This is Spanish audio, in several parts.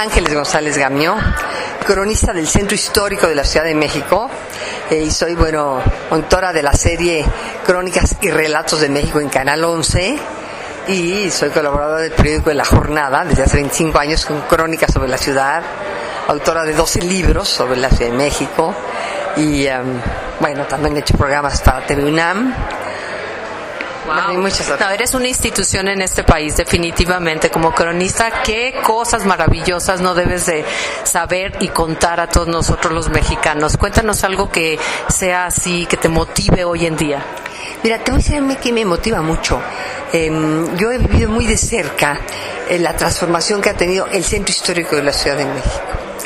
Ángeles González Gamio, cronista del Centro Histórico de la Ciudad de México, y soy, autora de la serie Crónicas y Relatos de México en Canal 11, y soy colaboradora del periódico de La Jornada desde hace 25 años con crónicas sobre la ciudad, autora de 12 libros sobre la Ciudad de México, y también he hecho programas para TV UNAM. Wow. No, eres una institución en este país, definitivamente. Como cronista, qué cosas maravillosas no debes de saber y contar a todos nosotros los mexicanos. Cuéntanos algo que sea así, que te motive hoy en día. Mira, te voy a decir que me motiva mucho. Yo he vivido muy de cerca la transformación que ha tenido el Centro Histórico de la Ciudad de México.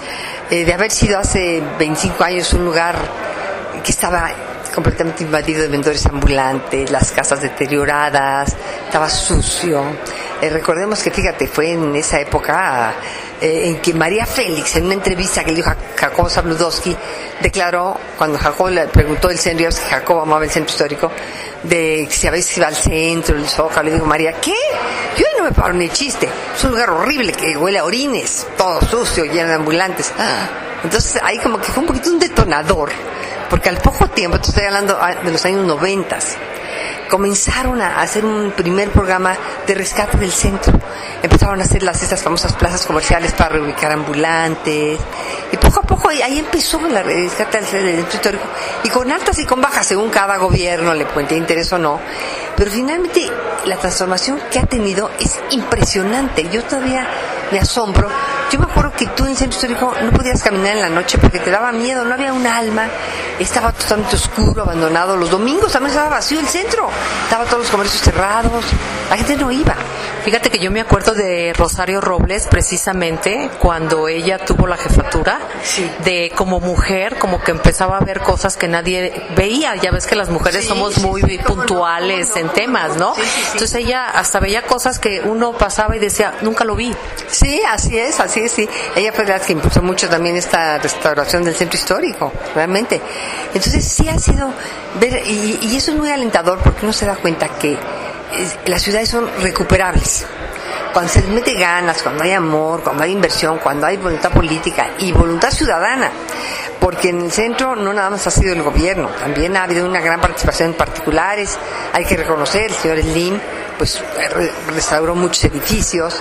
De haber sido hace 25 años un lugar que estaba completamente invadido de vendedores ambulantes, las casas deterioradas, estaba sucio. Recordemos que, fíjate, fue en esa época en que María Félix, en una entrevista que le dijo a Jacobo Zabludowski, declaró, cuando Jacobo le preguntó el centro, ya ves que Jacobo amaba el centro histórico, de si a veces iba al centro, el Zócalo, le dijo María, ¿qué? Yo no me paro ni chiste, es un lugar horrible que huele a orines, todo sucio, lleno de ambulantes. Entonces ahí como que fue un poquito un detonador, porque al poco tiempo, te estoy hablando de los años 90, comenzaron a hacer un primer programa de rescate del centro. Empezaron a hacer estas famosas plazas comerciales para reubicar ambulantes, y poco a poco ahí empezó el rescate del centro histórico, y con altas y con bajas según cada gobierno le puente interés o no, pero finalmente la transformación que ha tenido es impresionante. Yo todavía me asombro. Yo me acuerdo que tú en el centro histórico no podías caminar en la noche porque te daba miedo, no había un alma, estaba totalmente oscuro, abandonado. Los domingos también estaba vacío el centro, estaban todos los comercios cerrados, la gente no iba. Fíjate que yo me acuerdo de Rosario Robles, precisamente, cuando ella tuvo la jefatura, sí, de como mujer, como que empezaba a ver cosas que nadie veía. Ya ves que las mujeres somos muy puntuales en temas, ¿no? Sí. Entonces ella hasta veía cosas que uno pasaba y decía, nunca lo vi. Sí, así es, sí. Ella fue la que impulsó mucho también esta restauración del centro histórico, realmente. Entonces sí ha sido ver, y eso es muy alentador porque uno se da cuenta que las ciudades son recuperables. Cuando se les mete ganas, cuando hay amor, cuando hay inversión, cuando hay voluntad política y voluntad ciudadana, porque en el centro no nada más ha sido el gobierno, también ha habido una gran participación en particulares. Hay que reconocer, el señor Slim pues restauró muchos edificios,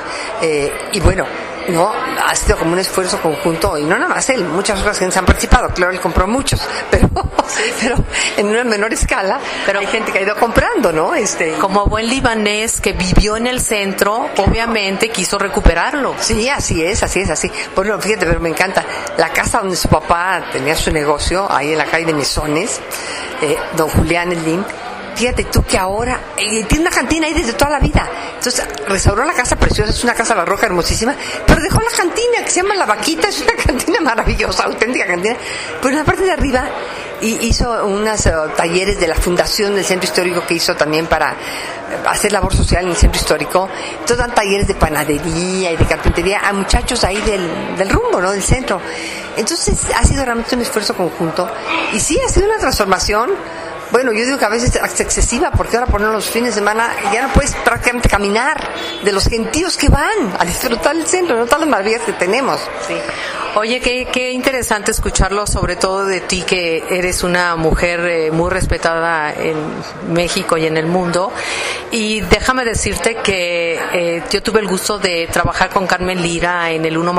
y no, ha sido como un esfuerzo conjunto, y no nada más él, muchas otras gentes han participado. Claro, él compró muchos, pero en una menor escala, pero hay gente que ha ido comprando, ¿no? Como buen libanés que vivió en el centro, obviamente quiso recuperarlo. Sí, así es. Bueno, fíjate, pero me encanta la casa donde su papá tenía su negocio, ahí en la calle de Mesones, don Julián Slim. Fíjate tú que ahora tiene una cantina ahí desde toda la vida. Entonces restauró la casa preciosa, es una casa barroca hermosísima, pero dejó la cantina que se llama La Vaquita, es una cantina maravillosa, auténtica cantina. Pero en la parte de arriba hizo unos talleres de la fundación del centro histórico, que hizo también para hacer labor social en el centro histórico. Entonces dan talleres de panadería y de carpintería a muchachos ahí del rumbo, ¿no? Del centro. Entonces ha sido realmente un esfuerzo conjunto, y sí ha sido una transformación. Bueno, yo digo que a veces es excesiva, porque ahora por los fines de semana ya no puedes prácticamente caminar de los gentíos que van a disfrutar el centro, no todas las maravillas que tenemos. Sí. Oye, qué interesante escucharlo, sobre todo de ti, que eres una mujer muy respetada en México y en el mundo. Y déjame decirte que yo tuve el gusto de trabajar con Carmen Lira en el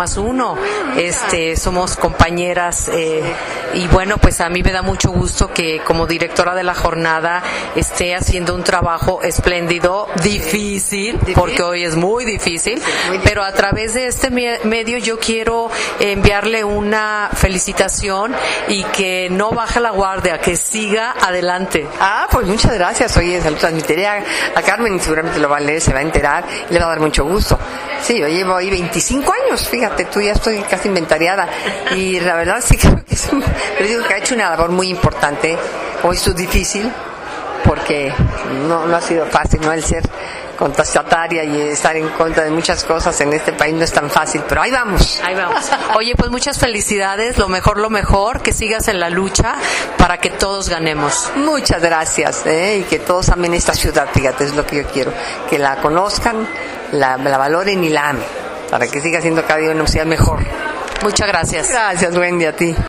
1+1. Somos compañeras, y pues a mí me da mucho gusto que como directora de La Jornada esté haciendo un trabajo espléndido, difícil, porque hoy es muy difícil, pero a través de este medio yo quiero enviarle una felicitación y que no baje la guardia, que siga adelante. Pues muchas gracias. Oye, se lo transmitiré a Carmen, y seguramente lo va a leer, se va a enterar y le va a dar mucho gusto. Sí, yo llevo ahí 25 años, fíjate, tú ya estoy casi inventariada, y la verdad sí creo que pero digo que ha hecho una labor muy importante. Hoy es difícil, porque no ha sido fácil, ¿no? El ser contestataria y estar en contra de muchas cosas en este país no es tan fácil, pero ahí vamos. Oye, pues muchas felicidades, lo mejor, que sigas en la lucha para que todos ganemos. Muchas gracias, y que todos amen esta ciudad, fíjate, es lo que yo quiero, que la conozcan, la valoren y la amen. para que siga siendo cada día una ciudad mejor. Muchas gracias. Gracias, Wendy, a ti.